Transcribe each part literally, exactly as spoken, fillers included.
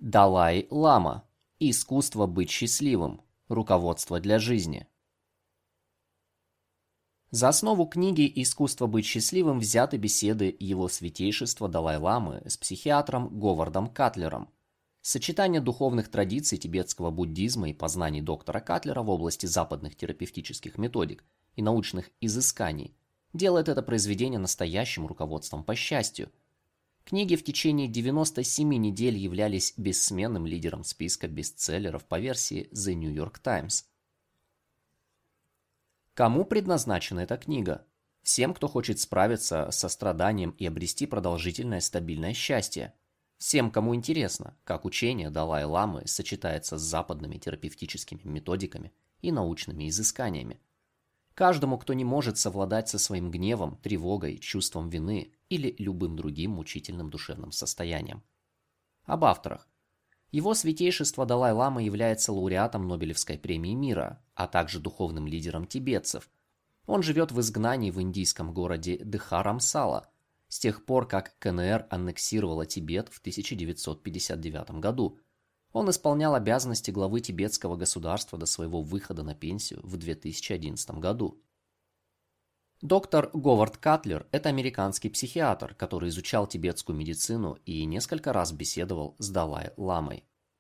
Далай Лама. Искусство быть счастливым. Руководство для жизни. За основу книги «Искусство быть счастливым» взяты беседы его святейшества Далай-ламы с психиатром Говардом Катлером. Сочетание духовных традиций тибетского буддизма и познаний доктора Катлера в области западных терапевтических методик и научных изысканий делает это произведение настоящим руководством по счастью. Книги в течение девяноста семи недель являлись бессменным лидером списка бестселлеров по версии The New York Times. Кому предназначена эта книга? Всем, кто хочет справиться со страданием и обрести продолжительное стабильное счастье. Всем, кому интересно, как учение Далай-ламы сочетается с западными терапевтическими методиками и научными изысканиями. Каждому, кто не может совладать со своим гневом, тревогой, чувством вины или любым другим мучительным душевным состоянием. Об авторах. Его святейшество Далай-лама является лауреатом Нобелевской премии мира, а также духовным лидером тибетцев. Он живет в изгнании в индийском городе Дхарамсала с тех пор, как КНР аннексировала Тибет в тысяча девятьсот пятьдесят девятом году. Он исполнял обязанности главы тибетского государства до своего выхода на пенсию в две тысячи одиннадцатом году. Доктор Говард Катлер – это американский психиатр, который изучал тибетскую медицину и несколько раз беседовал с Далай-ламой.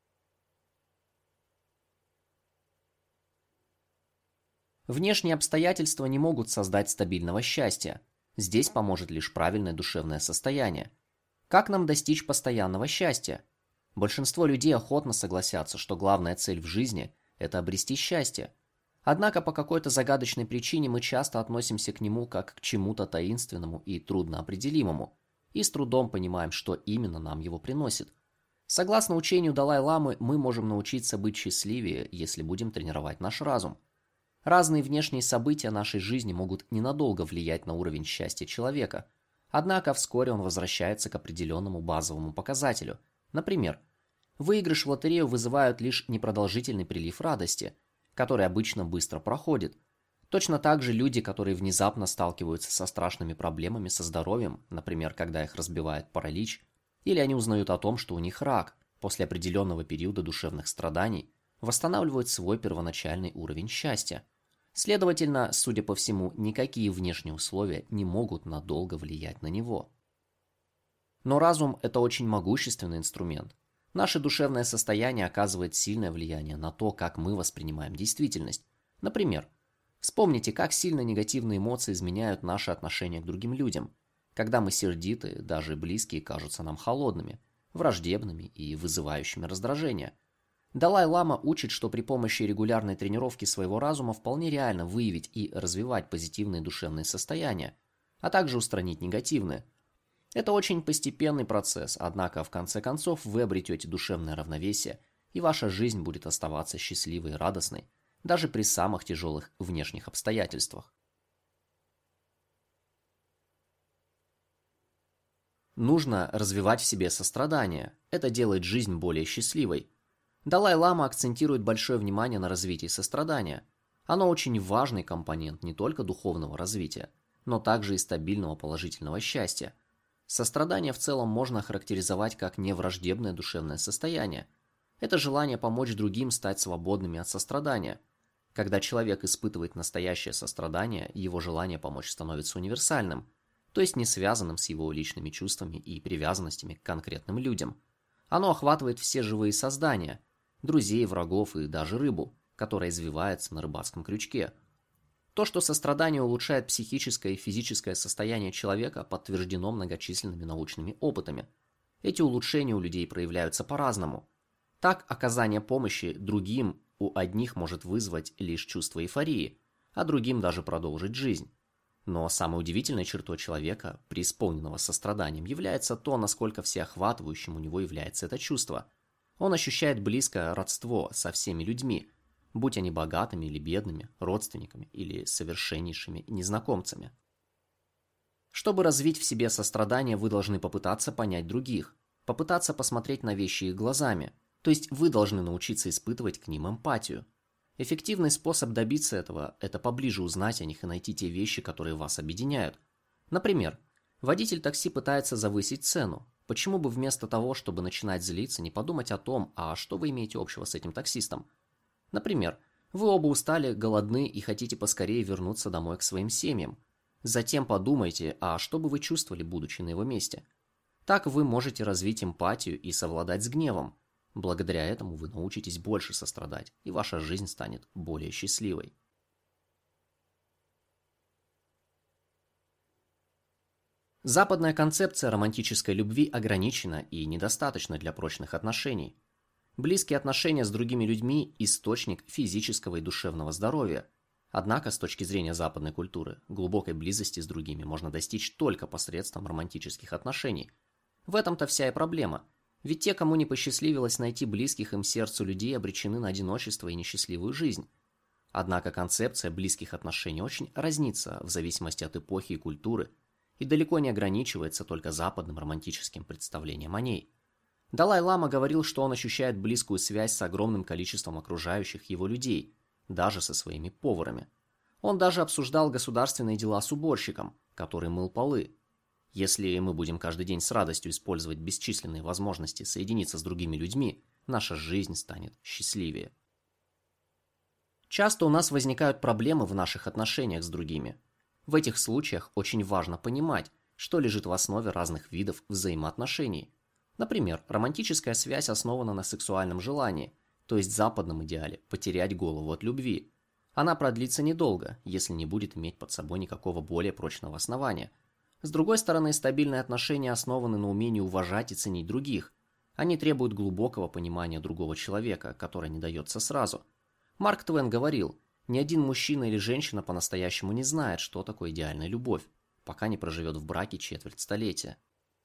Внешние обстоятельства не могут создать стабильного счастья. Здесь поможет лишь правильное душевное состояние. Как нам достичь постоянного счастья? Большинство людей охотно согласятся, что главная цель в жизни – это обрести счастье. Однако по какой-то загадочной причине мы часто относимся к нему как к чему-то таинственному и трудноопределимому, и с трудом понимаем, что именно нам его приносит. Согласно учению Далай-ламы, мы можем научиться быть счастливее, если будем тренировать наш разум. Разные внешние события нашей жизни могут ненадолго влиять на уровень счастья человека, однако вскоре он возвращается к определенному базовому показателю. Например, выигрыш в лотерею вызывают лишь непродолжительный прилив радости, который обычно быстро проходит. Точно так же люди, которые внезапно сталкиваются со страшными проблемами со здоровьем, например, когда их разбивает паралич, или они узнают о том, что у них рак, после определенного периода душевных страданий, восстанавливают свой первоначальный уровень счастья. Следовательно, судя по всему, никакие внешние условия не могут надолго влиять на него. Но разум – это очень могущественный инструмент. Наше душевное состояние оказывает сильное влияние на то, как мы воспринимаем действительность. Например, вспомните, как сильно негативные эмоции изменяют наше отношение к другим людям. Когда мы сердиты, даже близкие кажутся нам холодными, враждебными и вызывающими раздражение. Далай-лама учит, что при помощи регулярной тренировки своего разума вполне реально выявить и развивать позитивные душевные состояния, а также устранить негативные. Это очень постепенный процесс, однако в конце концов вы обретете душевное равновесие, и ваша жизнь будет оставаться счастливой и радостной, даже при самых тяжелых внешних обстоятельствах. Нужно развивать в себе сострадание, это делает жизнь более счастливой. Далай-лама акцентирует большое внимание на развитии сострадания. Оно очень важный компонент не только духовного развития, но также и стабильного положительного счастья. Сострадание в целом можно охарактеризовать как невраждебное душевное состояние. Это желание помочь другим стать свободными от сострадания. Когда человек испытывает настоящее сострадание, его желание помочь становится универсальным, то есть не связанным с его личными чувствами и привязанностями к конкретным людям. Оно охватывает все живые создания – друзей, врагов и даже рыбу, которая извивается на рыбацком крючке. То, что сострадание улучшает психическое и физическое состояние человека, подтверждено многочисленными научными опытами. Эти улучшения у людей проявляются по-разному. Так, оказание помощи другим у одних может вызвать лишь чувство эйфории, а другим даже продолжить жизнь. Но самой удивительной чертой человека, преисполненного состраданием, является то, насколько всеохватывающим у него является это чувство. Он ощущает близкое родство со всеми людьми, будь они богатыми или бедными, родственниками или совершеннейшими незнакомцами. Чтобы развить в себе сострадание, вы должны попытаться понять других, попытаться посмотреть на вещи их глазами, то есть вы должны научиться испытывать к ним эмпатию. Эффективный способ добиться этого – это поближе узнать о них и найти те вещи, которые вас объединяют. Например, водитель такси пытается завысить цену, Почему бы вместо того, чтобы начинать злиться, не подумать о том, а что вы имеете общего с этим таксистом? Например, вы оба устали, голодны и хотите поскорее вернуться домой к своим семьям. Затем подумайте, а что бы вы чувствовали, будучи на его месте? Так вы можете развить эмпатию и совладать с гневом. Благодаря этому вы научитесь больше сострадать, и ваша жизнь станет более счастливой. Западная концепция романтической любви ограничена и недостаточна для прочных отношений. Близкие отношения с другими людьми – источник физического и душевного здоровья. Однако, с точки зрения западной культуры, глубокой близости с другими можно достичь только посредством романтических отношений. В этом-то вся и проблема. Ведь те, кому не посчастливилось найти близких им сердцу людей, обречены на одиночество и несчастливую жизнь. Однако концепция близких отношений очень разнится в зависимости от эпохи и культуры, и далеко не ограничивается только западным романтическим представлением о ней. Далай-лама говорил, что он ощущает близкую связь с огромным количеством окружающих его людей, даже со своими поварами. Он даже обсуждал государственные дела с уборщиком, который мыл полы. Если мы будем каждый день с радостью использовать бесчисленные возможности соединиться с другими людьми, наша жизнь станет счастливее. Часто у нас возникают проблемы в наших отношениях с другими. В этих случаях очень важно понимать, что лежит в основе разных видов взаимоотношений. Например, романтическая связь основана на сексуальном желании, то есть западном идеале потерять голову от любви. Она продлится недолго, если не будет иметь под собой никакого более прочного основания. С другой стороны, стабильные отношения основаны на умении уважать и ценить других. Они требуют глубокого понимания другого человека, которое не дается сразу. Марк Твен говорил: ни один мужчина или женщина по-настоящему не знает, что такое идеальная любовь, пока не проживет в браке четверть столетия.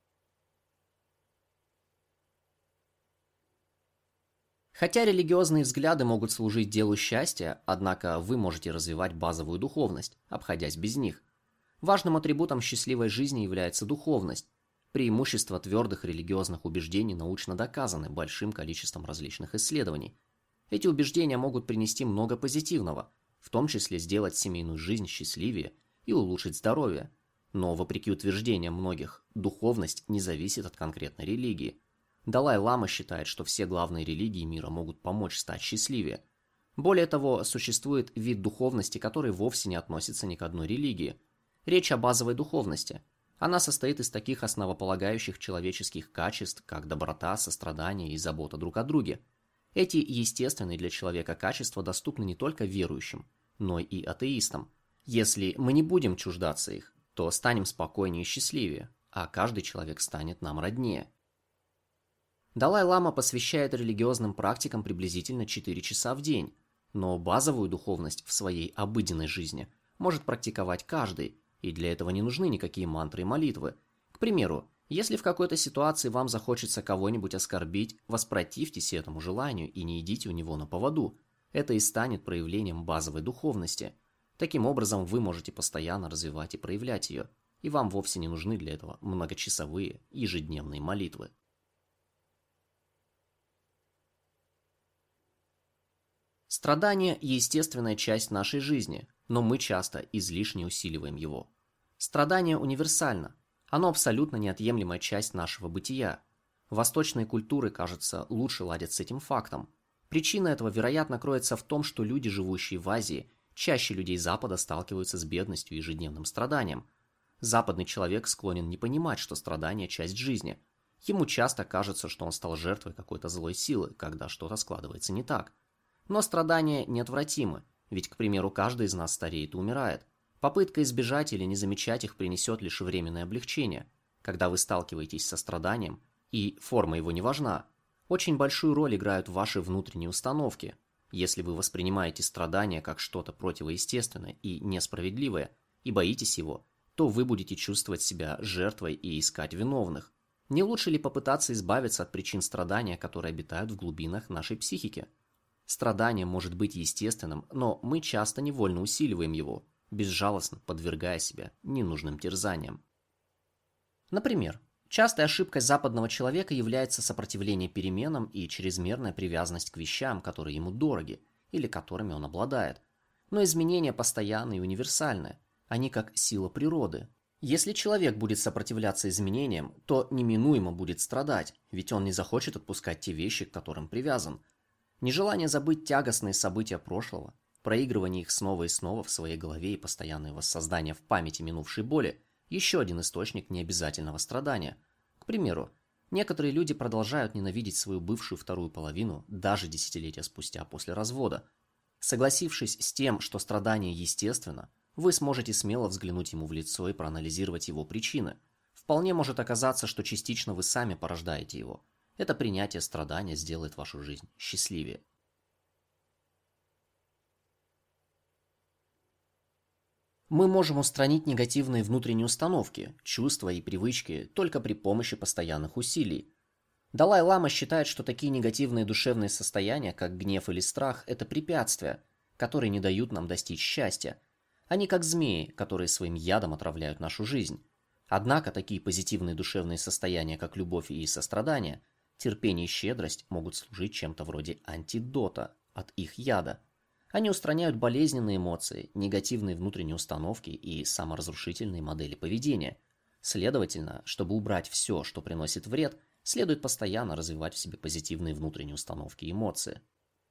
Хотя религиозные взгляды могут служить делу счастья, однако вы можете развивать базовую духовность, обходясь без них. Важным атрибутом счастливой жизни является духовность. Преимущества твердых религиозных убеждений научно доказаны большим количеством различных исследований. Эти убеждения могут принести много позитивного, в том числе сделать семейную жизнь счастливее и улучшить здоровье. Но, вопреки утверждениям многих, духовность не зависит от конкретной религии. Далай-лама считает, что все главные религии мира могут помочь стать счастливее. Более того, существует вид духовности, который вовсе не относится ни к одной религии. Речь о базовой духовности. Она состоит из таких основополагающих человеческих качеств, как доброта, сострадание и забота друг о друге. Эти естественные для человека качества доступны не только верующим, но и атеистам. Если мы не будем чуждаться их, то станем спокойнее и счастливее, а каждый человек станет нам роднее. Далай-лама посвящает религиозным практикам приблизительно четыре часа в день, но базовую духовность в своей обыденной жизни может практиковать каждый, и для этого не нужны никакие мантры и молитвы. К примеру, если в какой-то ситуации вам захочется кого-нибудь оскорбить, воспротивьтесь этому желанию и не идите у него на поводу. Это и станет проявлением базовой духовности. Таким образом, вы можете постоянно развивать и проявлять ее, и вам вовсе не нужны для этого многочасовые ежедневные молитвы. Страдание – естественная часть нашей жизни, но мы часто излишне усиливаем его. Страдание универсально. Оно абсолютно неотъемлемая часть нашего бытия. Восточные культуры, кажется, лучше ладят с этим фактом. Причина этого, вероятно, кроется в том, что люди, живущие в Азии, чаще людей Запада сталкиваются с бедностью и ежедневным страданием. Западный человек склонен не понимать, что страдание – часть жизни. Ему часто кажется, что он стал жертвой какой-то злой силы, когда что-то складывается не так. Но страдания неотвратимы, ведь, к примеру, каждый из нас стареет и умирает. Попытка избежать или не замечать их принесет лишь временное облегчение. Когда вы сталкиваетесь со страданием, и форма его не важна, очень большую роль играют ваши внутренние установки. Если вы воспринимаете страдания как что-то противоестественное и несправедливое, и боитесь его, то вы будете чувствовать себя жертвой и искать виновных. Не лучше ли попытаться избавиться от причин страдания, которые обитают в глубинах нашей психики? Страдание может быть естественным, но мы часто невольно усиливаем его, безжалостно подвергая себя ненужным терзаниям. Например, частой ошибкой западного человека является сопротивление переменам и чрезмерная привязанность к вещам, которые ему дороги или которыми он обладает. Но изменения постоянны и универсальны, они как сила природы. Если человек будет сопротивляться изменениям, то неминуемо будет страдать, ведь он не захочет отпускать те вещи, к которым привязан. Нежелание забыть тягостные события прошлого, проигрывание их снова и снова в своей голове и постоянное воссоздание в памяти минувшей боли – еще один источник необязательного страдания. К примеру, некоторые люди продолжают ненавидеть свою бывшую вторую половину даже десятилетия спустя после развода. Согласившись с тем, что страдание естественно, вы сможете смело взглянуть ему в лицо и проанализировать его причины. Вполне может оказаться, что частично вы сами порождаете его. Это принятие страдания сделает вашу жизнь счастливее. Мы можем устранить негативные внутренние установки, чувства и привычки только при помощи постоянных усилий. Далай-лама считает, что такие негативные душевные состояния, как гнев или страх, это препятствия, которые не дают нам достичь счастья. Они как змеи, которые своим ядом отравляют нашу жизнь. Однако такие позитивные душевные состояния, как любовь и сострадание, терпение и щедрость могут служить чем-то вроде антидота от их яда. Они устраняют болезненные эмоции, негативные внутренние установки и саморазрушительные модели поведения. Следовательно, чтобы убрать все, что приносит вред, следует постоянно развивать в себе позитивные внутренние установки и эмоции.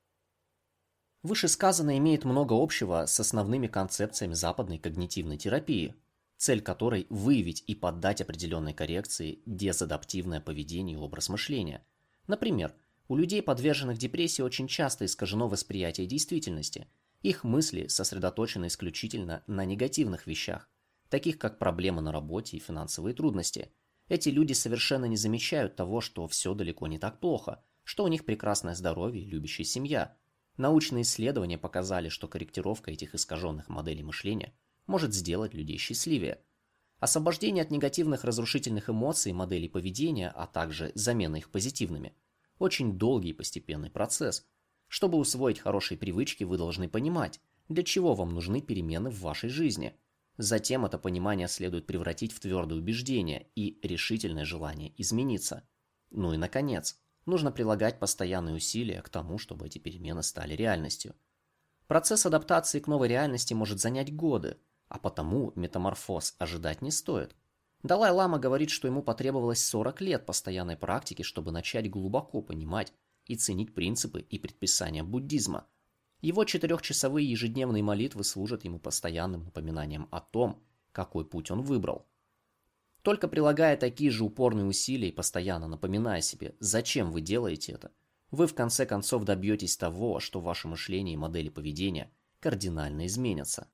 Вышесказанное имеет много общего с основными концепциями западной когнитивной терапии, цель которой – выявить и поддать определенной коррекции дезадаптивное поведение и образ мышления. Например, у людей, подверженных депрессии, очень часто искажено восприятие действительности. Их мысли сосредоточены исключительно на негативных вещах, таких как проблемы на работе и финансовые трудности. Эти люди совершенно не замечают того, что все далеко не так плохо, что у них прекрасное здоровье и любящая семья. Научные исследования показали, что корректировка этих искаженных моделей мышления может сделать людей счастливее. Освобождение от негативных разрушительных эмоций и моделей поведения, а также замена их позитивными – очень долгий и постепенный процесс. Чтобы усвоить хорошие привычки, вы должны понимать, для чего вам нужны перемены в вашей жизни. Затем это понимание следует превратить в твердое убеждение и решительное желание измениться. Ну и наконец, нужно прилагать постоянные усилия к тому, чтобы эти перемены стали реальностью. Процесс адаптации к новой реальности может занять годы, а потому метаморфоз ожидать не стоит. Далай-лама говорит, что ему потребовалось сорок лет постоянной практики, чтобы начать глубоко понимать и ценить принципы и предписания буддизма. Его четырехчасовые ежедневные молитвы служат ему постоянным напоминанием о том, какой путь он выбрал. Только прилагая такие же упорные усилия и постоянно напоминая себе, зачем вы делаете это, вы в конце концов добьетесь того, что ваше мышление и модели поведения кардинально изменятся.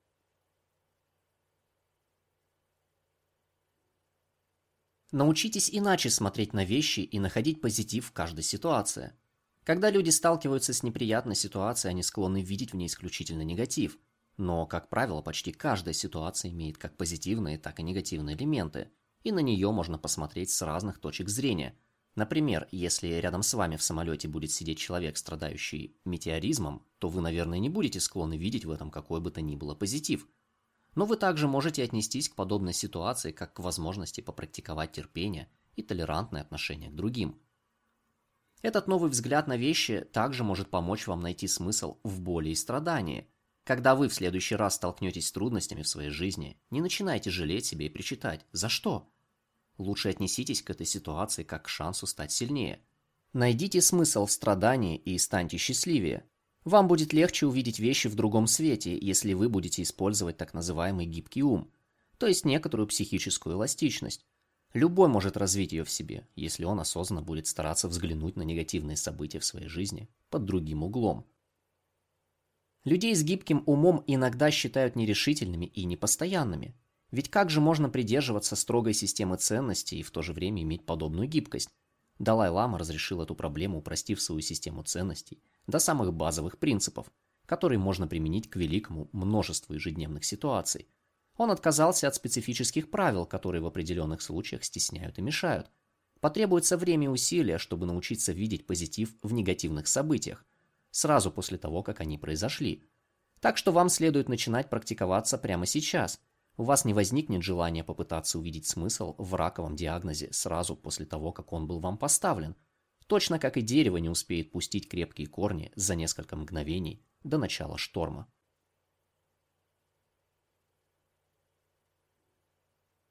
Научитесь иначе смотреть на вещи и находить позитив в каждой ситуации. Когда люди сталкиваются с неприятной ситуацией, они склонны видеть в ней исключительно негатив. Но, как правило, почти каждая ситуация имеет как позитивные, так и негативные элементы, и на нее можно посмотреть с разных точек зрения. Например, если рядом с вами в самолете будет сидеть человек, страдающий метеоризмом, то вы, наверное, не будете склонны видеть в этом какой бы то ни было позитив. Но вы также можете отнестись к подобной ситуации как к возможности попрактиковать терпение и толерантное отношение к другим. Этот новый взгляд на вещи также может помочь вам найти смысл в боли и страдании. Когда вы в следующий раз столкнетесь с трудностями в своей жизни, не начинайте жалеть себя и причитать «За что?». Лучше отнеситесь к этой ситуации как к шансу стать сильнее. Найдите смысл в страдании и станьте счастливее. Вам будет легче увидеть вещи в другом свете, если вы будете использовать так называемый гибкий ум, то есть некоторую психическую эластичность. Любой может развить ее в себе, если он осознанно будет стараться взглянуть на негативные события в своей жизни под другим углом. Людей с гибким умом иногда считают нерешительными и непостоянными. Ведь как же можно придерживаться строгой системы ценностей и в то же время иметь подобную гибкость? Далай-лама разрешил эту проблему, упростив свою систему ценностей до самых базовых принципов, которые можно применить к великому множеству ежедневных ситуаций. Он отказался от специфических правил, которые в определенных случаях стесняют и мешают. Потребуется время и усилия, чтобы научиться видеть позитив в негативных событиях, сразу после того, как они произошли. Так что вам следует начинать практиковаться прямо сейчас. У вас не возникнет желания попытаться увидеть смысл в раковом диагнозе сразу после того, как он был вам поставлен, точно как и дерево не успеет пустить крепкие корни за несколько мгновений до начала шторма.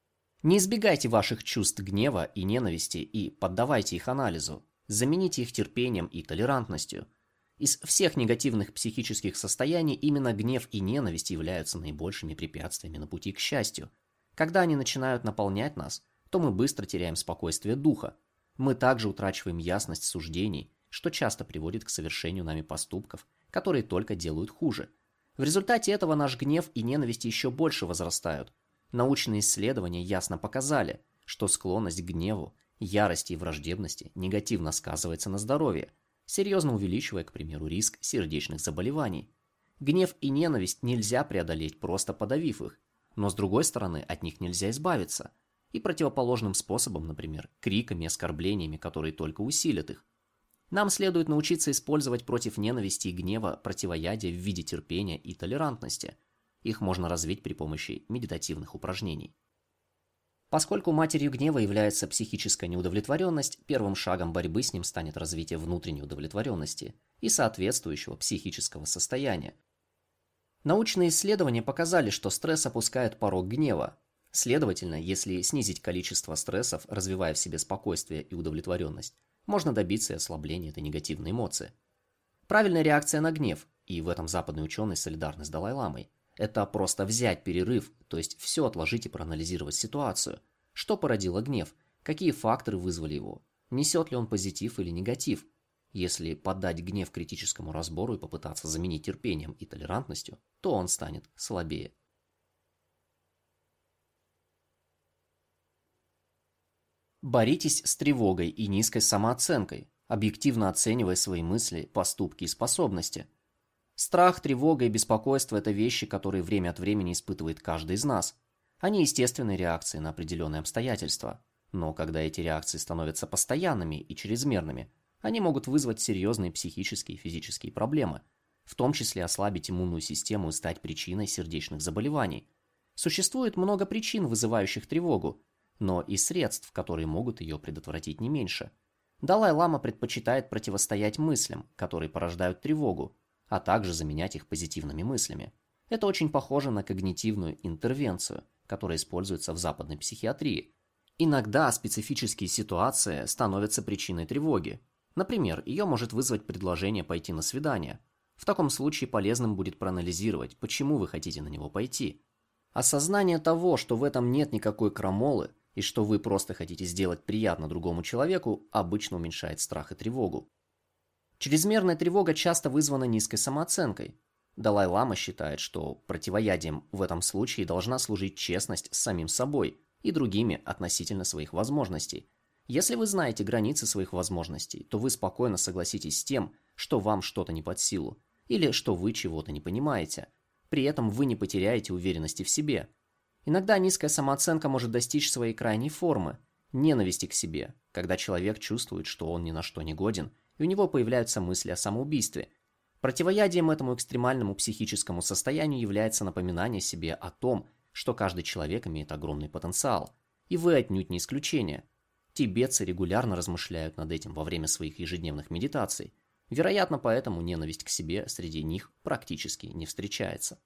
Не избегайте ваших чувств гнева и ненависти и поддавайте их анализу. Замените их терпением и толерантностью. Из всех негативных психических состояний именно гнев и ненависть являются наибольшими препятствиями на пути к счастью. Когда они начинают наполнять нас, то мы быстро теряем спокойствие духа. Мы также утрачиваем ясность суждений, что часто приводит к совершению нами поступков, которые только делают хуже. В результате этого наш гнев и ненависть еще больше возрастают. Научные исследования ясно показали, что склонность к гневу, ярости и враждебности негативно сказывается на здоровье, серьезно увеличивая, к примеру, риск сердечных заболеваний. Гнев и ненависть нельзя преодолеть, просто подавив их, но с другой стороны от них нельзя избавиться. И противоположным способом, например, криками и оскорблениями, которые только усилят их. Нам следует научиться использовать против ненависти и гнева противоядие в виде терпения и толерантности. Их можно развить при помощи медитативных упражнений. Поскольку матерью гнева является психическая неудовлетворенность, первым шагом борьбы с ним станет развитие внутренней удовлетворенности и соответствующего психического состояния. Научные исследования показали, что стресс опускает порог гнева. Следовательно, если снизить количество стрессов, развивая в себе спокойствие и удовлетворенность, можно добиться и ослабления этой негативной эмоции. Правильная реакция на гнев, и в этом западные ученые солидарны с Далай-ламой, это просто взять перерыв, то есть все отложить и проанализировать ситуацию. Что породило гнев? Какие факторы вызвали его? Несет ли он позитив или негатив? Если поддать гнев критическому разбору и попытаться заменить терпением и толерантностью, то он станет слабее. Боритесь с тревогой и низкой самооценкой, объективно оценивая свои мысли, поступки и способности. Страх, тревога и беспокойство – это вещи, которые время от времени испытывает каждый из нас. Они естественные реакции на определенные обстоятельства. Но когда эти реакции становятся постоянными и чрезмерными, они могут вызвать серьезные психические и физические проблемы, в том числе ослабить иммунную систему и стать причиной сердечных заболеваний. Существует много причин, вызывающих тревогу, но и средств, которые могут ее предотвратить не меньше. Далай-лама предпочитает противостоять мыслям, которые порождают тревогу, а также заменять их позитивными мыслями. Это очень похоже на когнитивную интервенцию, которая используется в западной психиатрии. Иногда специфические ситуации становятся причиной тревоги. Например, ее может вызвать предложение пойти на свидание. В таком случае полезным будет проанализировать, почему вы хотите на него пойти. Осознание того, что в этом нет никакой крамолы, и что вы просто хотите сделать приятно другому человеку, обычно уменьшает страх и тревогу. Чрезмерная тревога часто вызвана низкой самооценкой. Далай-лама считает, что противоядием в этом случае должна служить честность с самим собой и другими относительно своих возможностей. Если вы знаете границы своих возможностей, то вы спокойно согласитесь с тем, что вам что-то не под силу, или что вы чего-то не понимаете. При этом вы не потеряете уверенности в себе. Иногда низкая самооценка может достичь своей крайней формы – ненависти к себе, когда человек чувствует, что он ни на что не годен, и у него появляются мысли о самоубийстве. Противоядием этому экстремальному психическому состоянию является напоминание себе о том, что каждый человек имеет огромный потенциал, и вы отнюдь не исключение. Тибетцы регулярно размышляют над этим во время своих ежедневных медитаций. Вероятно, поэтому ненависть к себе среди них практически не встречается.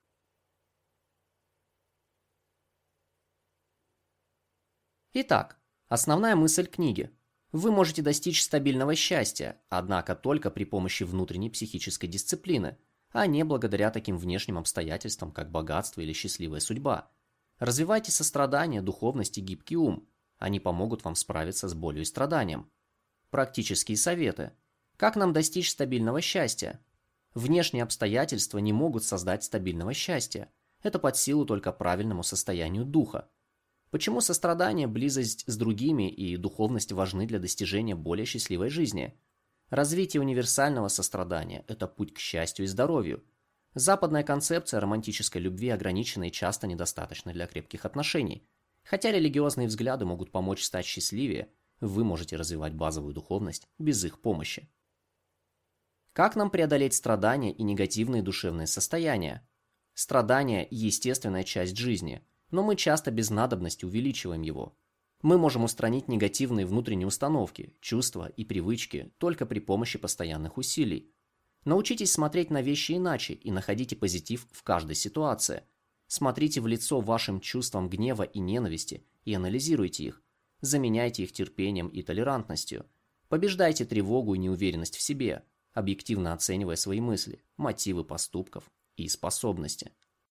Итак, основная мысль книги. Вы можете достичь стабильного счастья, однако только при помощи внутренней психической дисциплины, а не благодаря таким внешним обстоятельствам, как богатство или счастливая судьба. Развивайте сострадание, духовность и гибкий ум. Они помогут вам справиться с болью и страданием. Практические советы. Как нам достичь стабильного счастья? Внешние обстоятельства не могут создать стабильного счастья. Это под силу только правильному состоянию духа. Почему сострадание, близость с другими и духовность важны для достижения более счастливой жизни? Развитие универсального сострадания – это путь к счастью и здоровью. Западная концепция романтической любви ограничена и часто недостаточна для крепких отношений. Хотя религиозные взгляды могут помочь стать счастливее, вы можете развивать базовую духовность без их помощи. Как нам преодолеть страдания и негативные душевные состояния? Страдания – естественная часть жизни, но мы часто без надобности увеличиваем его. Мы можем устранить негативные внутренние установки, чувства и привычки только при помощи постоянных усилий. Научитесь смотреть на вещи иначе и находите позитив в каждой ситуации. Смотрите в лицо вашим чувствам гнева и ненависти и анализируйте их. Заменяйте их терпением и толерантностью. Побеждайте тревогу и неуверенность в себе, объективно оценивая свои мысли, мотивы поступков и способности.